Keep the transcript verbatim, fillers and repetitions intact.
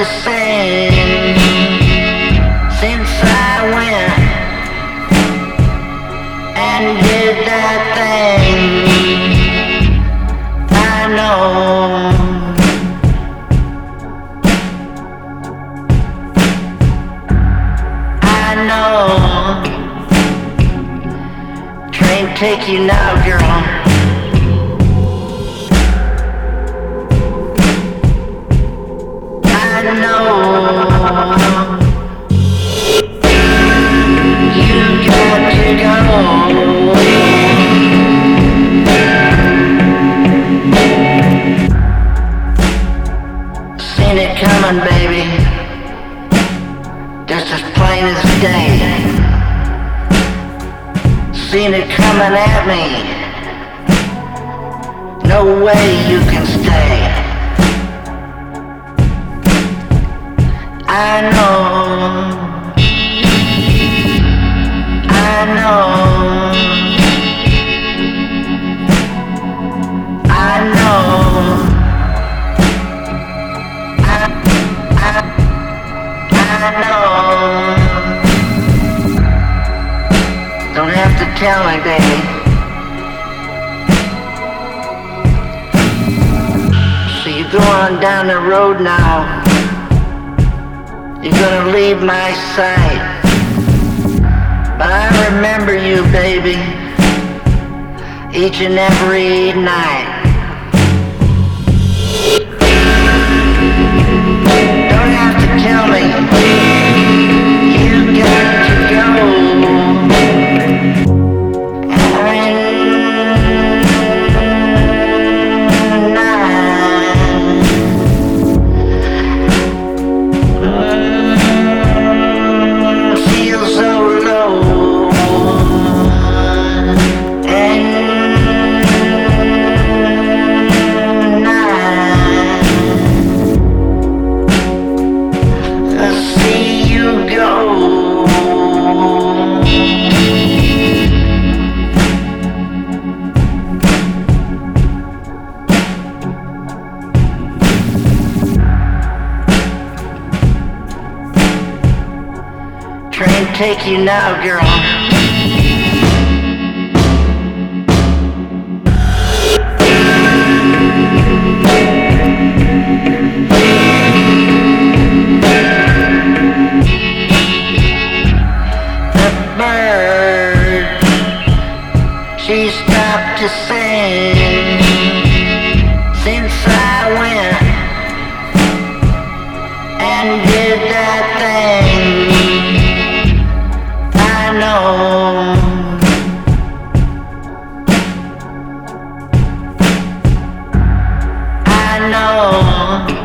to sing since I went and did that thing. I know I know train take you now, girl. I know you got to go. Seen it coming, baby, just as plain as day. Seen it coming at me. No way you can stay. I know, I know, I know, I, I, I know. Don't have to tell me, baby. So you go on down the road now. You're gonna leave my sight, but I remember you, baby, each and every night. Don't have to tell me, you got to go. Train take you now, girl. The bird, she stopped to sing since I went and did that thing. I know I know